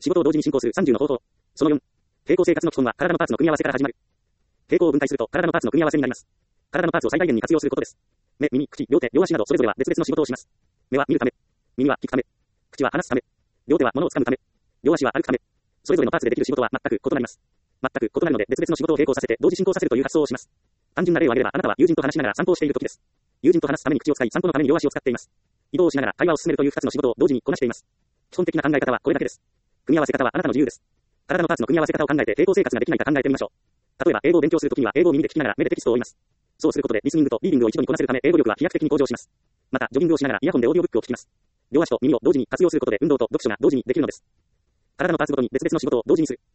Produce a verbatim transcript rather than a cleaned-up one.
仕事を同時に進行するさんじゅうの方法。そのよん。平行生活の基本は体のパーツの組み合わせから始まる。平行を分解すると体のパーツの組み合わせになります。体のパーツを最大限に活用することです。目、耳、口、両手、両足などそれぞれは別々の仕事をします。目は見るため。耳は聞くため。口は話すため。両手は物を掴むため。両足は歩くため。それぞれのパーツでできる仕事は全く異なります。全く異なるので別々の仕事を並行させて同時進行させるという発想をします。単純な例を挙げればあなたは友人と話しながら散歩をしている時です。友人と話すために口を使い散歩のために両足を使っています。移動をしながら会話を進めるというふたつの仕事を同時にこなしています。基本的な考え方はこれだけです。組み合わせ方はあなたの自由です。体のパーツの組み合わせ方を考えて並行生活ができないか考えてみましょう。例えば英語を勉強するときには英語を耳で聞きながら目でテキストを追います。そうすることでリスニングとリーディングを一度にこなせるため英語力は飛躍的に向上します。またジョギングをしながらイヤホンでオーディオブックを聞きます。両足と耳を同時に活用することで運動と読書が同時にできるのです。体のパーツごとに別々の仕事を同時にする。